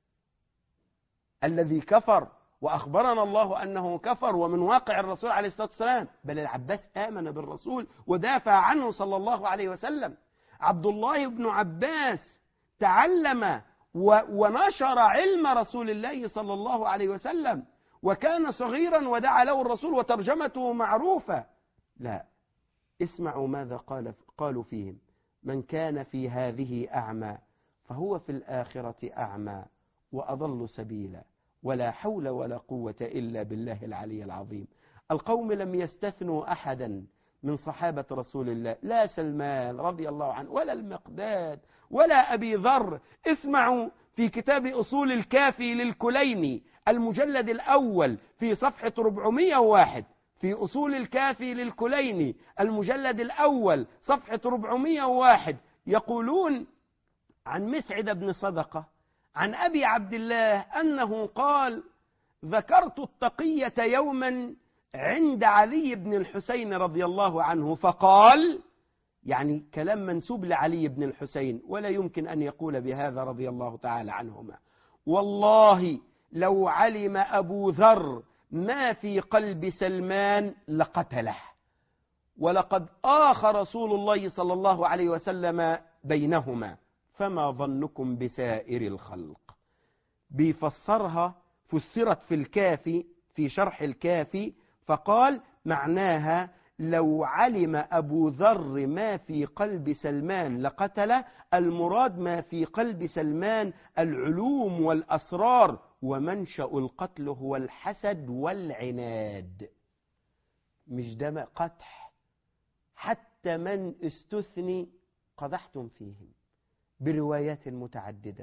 الذي كفر وأخبرنا الله أنه كفر ومن واقع الرسول عليه الصلاة والسلام، بل العباس آمن بالرسول ودافع عنه صلى الله عليه وسلم. عبد الله بن عباس تعلم ونشر علم رسول الله صلى الله عليه وسلم، وكان صغيرا ودعا له الرسول وترجمته معروفة. لا، اسمعوا ماذا قالوا فيهم: من كان في هذه أعمى فهو في الآخرة أعمى وأضل سبيلا، ولا حول ولا قوة إلا بالله العلي العظيم. القوم لم يستثنوا أحدا من صحابة رسول الله، لا سلمان رضي الله عنه ولا المقداد ولا أبي ذر. اسمعوا في كتاب أصول الكافي للكليني المجلد الأول في صفحة 401، في أصول الكافي للكليني المجلد الأول صفحة 401، يقولون عن مسعد بن صدقة عن أبي عبد الله أنه قال: ذكرت التقية يوما عند علي بن الحسين رضي الله عنه فقال، يعني كلام منسوب لعلي بن الحسين ولا يمكن أن يقول بهذا رضي الله تعالى عنهما: والله لو علم أبو ذر ما في قلب سلمان لقتله، ولقد آخى رسول الله صلى الله عليه وسلم بينهما، فما ظنكم بسائر الخلق. بيفسرها، فسرت في الكافي في شرح الكافي، فقال معناها: لو علم أبو ذر ما في قلب سلمان لقتله. المراد ما في قلب سلمان العلوم والأسرار، ومنشأ القتل هو الحسد والعناد، مش دم قتح. حتى من استثني قدحتم فيهم بروايات متعددة.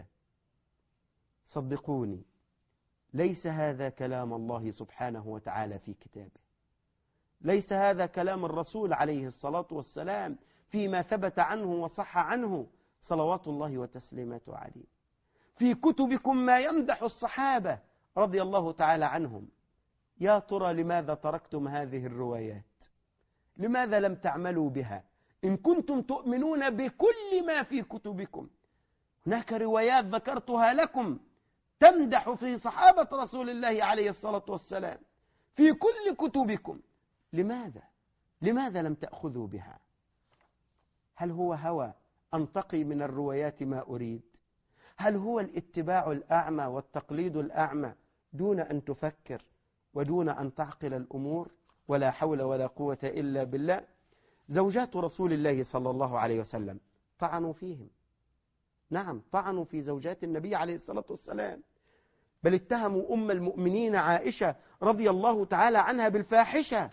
صدقوني، ليس هذا كلام الله سبحانه وتعالى في كتابه، ليس هذا كلام الرسول عليه الصلاة والسلام فيما ثبت عنه وصح عنه صلوات الله وتسليماته عليه. في كتبكم ما يمدح الصحابة رضي الله تعالى عنهم. يا ترى لماذا تركتم هذه الروايات؟ لماذا لم تعملوا بها إن كنتم تؤمنون بكل ما في كتبكم؟ هناك روايات ذكرتها لكم تمدح في صحابة رسول الله عليه الصلاة والسلام في كل كتبكم. لماذا لم تأخذوا بها؟ هل هو هوى أنتقي من الروايات ما أريد؟ هل هو الاتباع الأعمى والتقليد الأعمى دون أن تفكر ودون أن تعقل الأمور؟ ولا حول ولا قوة إلا بالله. زوجات رسول الله صلى الله عليه وسلم طعنوا فيهم، نعم طعنوا في زوجات النبي عليه الصلاة والسلام، بل اتهموا أم المؤمنين عائشة رضي الله تعالى عنها بالفاحشة،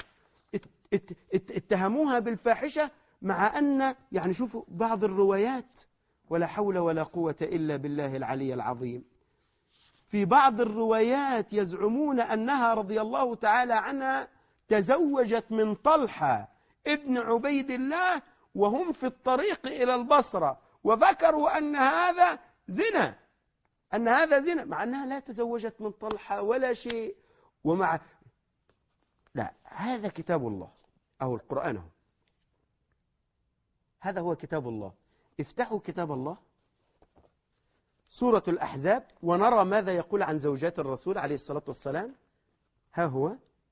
اتهموها بالفاحشة، مع أن يعني شوفوا بعض الروايات، ولا حول ولا قوة إلا بالله العلي العظيم. في بعض الروايات يزعمون أنها رضي الله تعالى عنها تزوجت من طلحة ابن عبيد الله وهم في الطريق إلى البصرة، وذكروا أن هذا زنا، مع أنها لا تزوجت من طلحة ولا شيء. لا، هذا كتاب الله أو القرآن، هذا هو كتاب الله. افتحوا كتاب الله سورة الأحزاب ونرى ماذا يقول عن زوجات الرسول عليه الصلاة والسلام. ها هو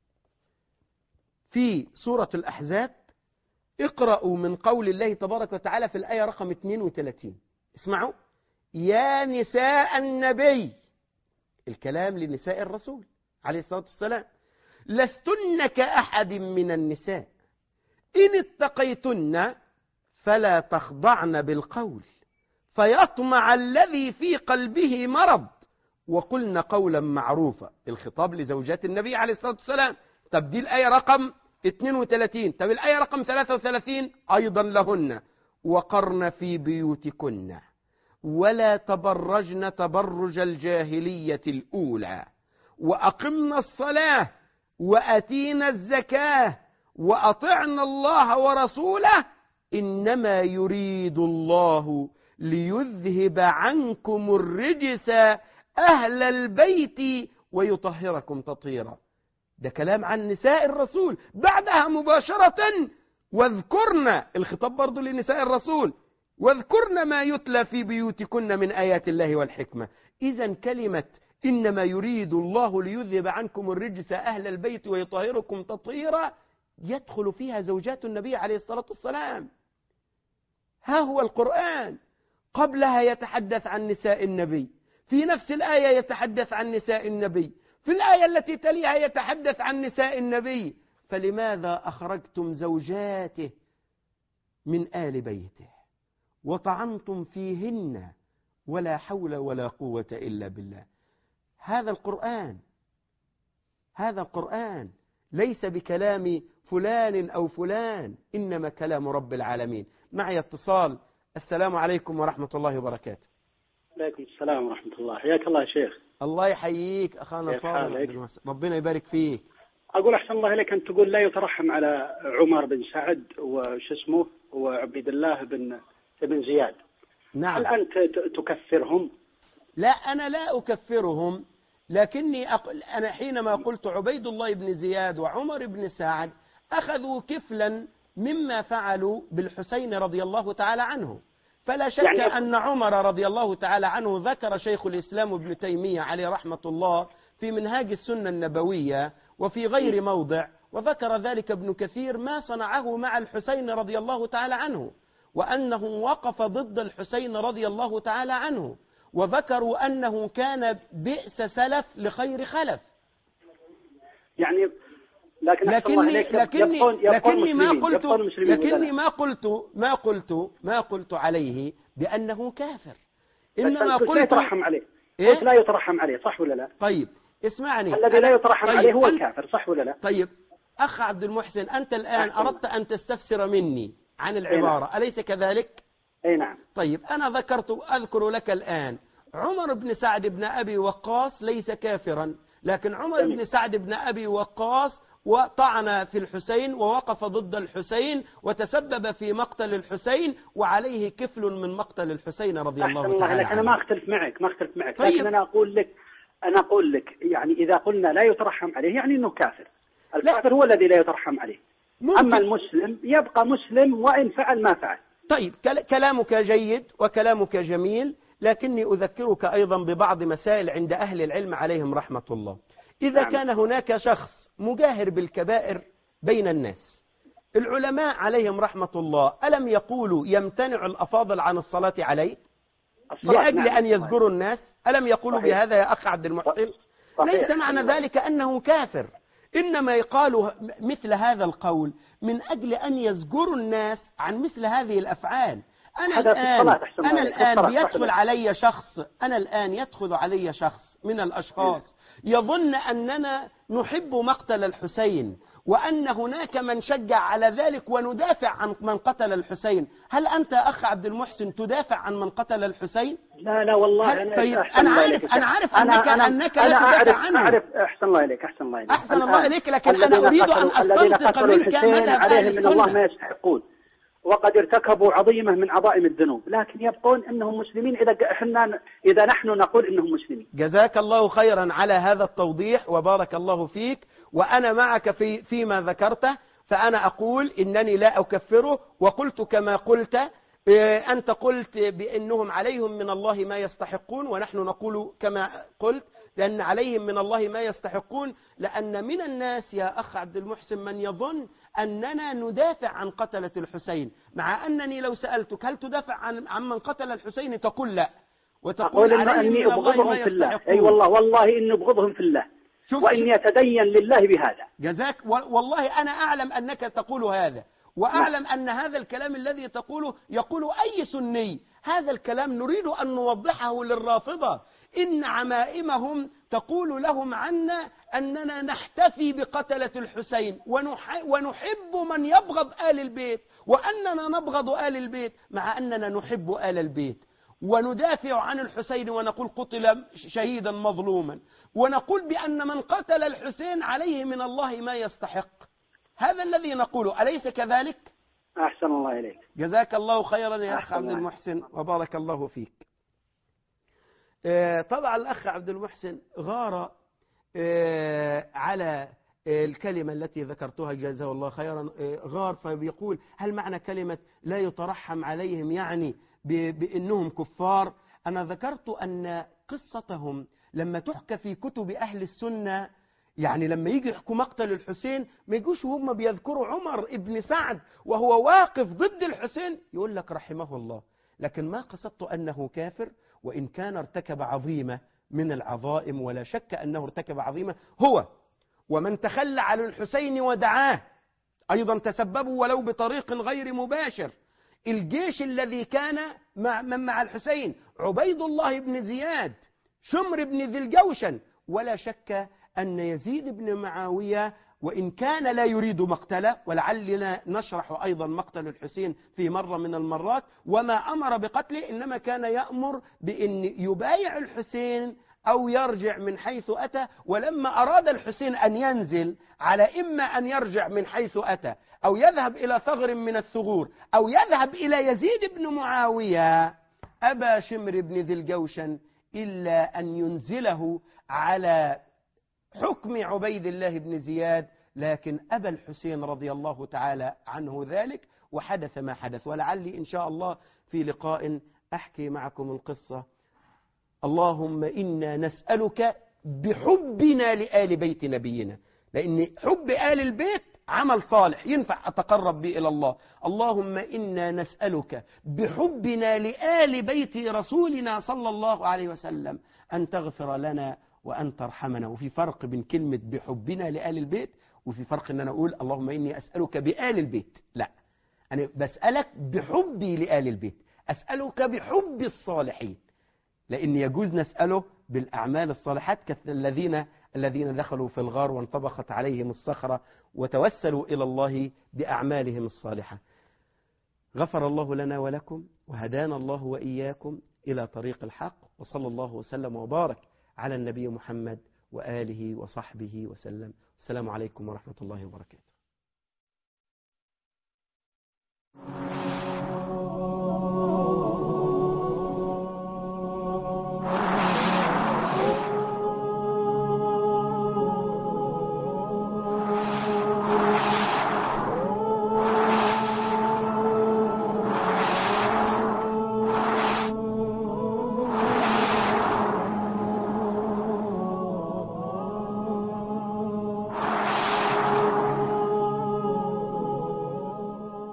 في سورة الأحزاب، اقرأوا من قول الله تبارك وتعالى في الآية رقم 32. اسمعوا: يا نساء النبي، الكلام لنساء الرسول عليه الصلاة والسلام، لستن كأحد من النساء إن اتقيتن فلا تخضعن بالقول فيطمع الذي في قلبه مرض وقلن قولا معروفا. الخطاب لزوجات النبي عليه الصلاة والسلام. طب دي الآية رقم 32. طب الآية رقم 33 أيضا لهن: وقرن في بيوتكن ولا تبرجن تبرج الجاهلية الأولى، وأقمنا الصلاة وأتينا الزكاة وأطعنا الله ورسوله إنما يريد الله ليذهب عنكم الرجس أهل البيت ويطهركم تطهيرا. ده كلام عن نساء الرسول. بعدها مباشرة واذكرن، الخطاب برضو لنساء الرسول، واذكرن ما يتلى في بيوتكن من آيات الله والحكمة. إذن كلمة إنما يريد الله ليذهب عنكم الرجس أهل البيت ويطهركم تطهيرا يدخل فيها زوجات النبي عليه الصلاة والسلام. ها هو القرآن قبلها يتحدث عن نساء النبي، في نفس الآية يتحدث عن نساء النبي، في الآية التي تليها يتحدث عن نساء النبي. فلماذا أخرجتم زوجاته من آل بيته وطعنتم فيهن ولا حول ولا قوة إلا بالله؟ هذا القرآن ليس بكلام فلان أو فلان، إنما كلام رب العالمين. معي اتصال. السلام عليكم ورحمة الله وبركاته. عليكم السلام ورحمة الله. حياك الله يا شيخ. الله يحييك أخانا صالح، ربنا يبارك فيك. أقول أحسن الله إليك أن تقول لا يترحم على عمر بن سعد وش اسمه وعبيد الله بن زياد. نعم. هل أنت تكفرهم؟ لا، أنا لا أكفرهم، لكني أنا حينما قلت عبيد الله بن زياد وعمر بن سعد أخذوا كفلا مما فعلوا بالحسين رضي الله تعالى عنه. فلا شك أن عمر رضي الله تعالى عنه ذكر شيخ الإسلام ابن تيمية عليه رحمة الله في منهاج السنة النبوية وفي غير موضع، وذكر ذلك ابن كثير ما صنعه مع الحسين رضي الله تعالى عنه، وأنه وقف ضد الحسين رضي الله تعالى عنه، وذكروا أنه كان بئس سلف لخير خلف. يعني لكني ما قلت عليه بأنه كافر، إنما قلت لا يترحم عليه. قلت لا يترحم عليه، صح ولا لا؟ طيب اسمعني، الذي لا يترحم عليه هو الكافر، صح ولا لا؟ طيب أخ عبد المحسن، أنت الآن أردت أن تستفسر مني عن العبارة، أليس كذلك؟ أي نعم. طيب أنا أذكر لك الآن عمر بن سعد بن أبي وقاص ليس كافرا، لكن عمر بن سعد بن أبي وقاص وطعن في الحسين ووقف ضد الحسين وتسبب في مقتل الحسين، وعليه كفل من مقتل الحسين رضي الله تعالى عنه. أنا ما أختلف معك طيب. لكن أنا أقول لك يعني إذا قلنا لا يترحم عليه يعني أنه كافر. الكافر هو الذي لا يترحم عليه. أما المسلم يبقى مسلم وإن فعل ما فعل. طيب كلامك جيد وكلامك جميل، لكني أذكرك أيضا ببعض مسائل عند أهل العلم عليهم رحمة الله. إذا كان هناك شخص مجاهر بالكبائر بين الناس، العلماء عليهم رحمة الله ألم يقولوا يمتنع الأفاضل عن الصلاة عليه لأجل أن يذكروا الناس؟ ألم يقولوا بهذا يا أخ عبد المحسن؟ ليس معنى ذلك أنه كافر، إنما يقال مثل هذا القول من أجل أن يذكروا الناس عن مثل هذه الأفعال. أنا الآن يدخل علي شخص من الأشخاص يظن أننا نحب مقتل الحسين وأن هناك من شجع على ذلك وندافع عن من قتل الحسين. هل أنت أخ عبد المحسن تدافع عن من قتل الحسين؟ لا والله أنا عارف أنك لا تدافع عنه. أحسن الله إليك. أحسن الله إليك، لكن أنا أريد أن أستنطق منك ماذا عليهم من الله ما يستحقون، وقد ارتكبوا عظيمة من عظائم الذنوب، لكن يبقون أنهم مسلمين إذا نحن نقول أنهم مسلمين. جزاك الله خيرا على هذا التوضيح وبارك الله فيك، وأنا معك فيما ذكرته. فأنا أقول إنني لا أكفره، وقلت كما قلت. أنت قلت بأنهم عليهم من الله ما يستحقون، ونحن نقول كما قلت لأن عليهم من الله ما يستحقون، لأن من الناس يا أخ عبد المحسن من يظن أننا ندافع عن قتلة الحسين، مع أنني لو سألتك هل تدافع عن من قتل الحسين تقول لا، وتقول أني أبغضهم في الله. أي والله إني أبغضهم في الله، وإني أتدين لله بهذا. جزاك. والله أنا أعلم أنك تقول هذا، وأعلم أن هذا الكلام الذي تقوله يقول أي سني. هذا الكلام نريد أن نوضحه للرافضة. إن عمائمهم تقول لهم عنا أننا نحتفي بقتلة الحسين ونحب من يبغض آل البيت، وأننا نبغض آل البيت مع أننا نحب آل البيت. وندافع عن الحسين ونقول قتل شهيدا مظلوما، ونقول بأن من قتل الحسين عليه من الله ما يستحق. هذا الذي نقوله، أليس كذلك؟ أحسن الله إليك. جزاك الله خيرا يا أخ عبد المحسن وبارك الله فيك. طبعا الأخ عبد المحسن غار على الكلمة التي ذكرتها جزاه الله خيرا، غار فبيقول هل معنى كلمة لا يترحم عليهم يعني بأنهم كفار؟ أنا ذكرت أن قصتهم لما تحكى في كتب أهل السنة، يعني لما يجي يحكوا مقتل الحسين ما يجوش هم بيذكروا عمر ابن سعد وهو واقف ضد الحسين يقول لك رحمه الله، لكن ما قصدت أنه كافر، وإن كان ارتكب عظيمة من العظائم، ولا شك أنه ارتكب عظيمة هو ومن تخلى عن الحسين ودعاه أيضا تسببوا ولو بطريق غير مباشر. الجيش الذي كان مع الحسين عبيد الله بن زياد، شمر بن ذي الجوشن، ولا شك أن يزيد بن معاوية وإن كان لا يريد مقتله، ولعلنا نشرح أيضا مقتل الحسين في مرة من المرات، وما أمر بقتله إنما كان يأمر بأن يبايع الحسين أو يرجع من حيث أتى. ولما أراد الحسين أن ينزل على إما أن يرجع من حيث أتى أو يذهب إلى ثغر من الثغور أو يذهب إلى يزيد بن معاوية، أبى شمر بن ذي الجوشن إلا أن ينزله على حكم عبيد الله بن زياد، لكن أبى الحسين رضي الله تعالى عنه ذلك، وحدث ما حدث. ولعلي إن شاء الله في لقاء أحكي معكم القصة. اللهم إنا نسألك بحبنا لآل بيت نبينا، لأن حب آل البيت عمل صالح ينفع أتقرب به إلى الله. اللهم إنا نسألك بحبنا لآل بيت رسولنا صلى الله عليه وسلم أن تغفر لنا وأن ترحمنا. وفي فرق بين كلمة بحبنا لآل البيت وفي فرق أن أنا أقول اللهم إني أسألك بآل البيت، لا، أنا بسألك بحبي لآل البيت، أسألك بحب الصالحين، لأن يجوز نسأله بالأعمال الصالحات الذين دخلوا في الغار وانطبقت عليهم الصخرة وتوسلوا إلى الله بأعمالهم الصالحة. غفر الله لنا ولكم وهدانا الله وإياكم إلى طريق الحق، وصلى الله وسلم وبارك على النبي محمد وآله وصحبه وسلم. السلام عليكم ورحمة الله وبركاته.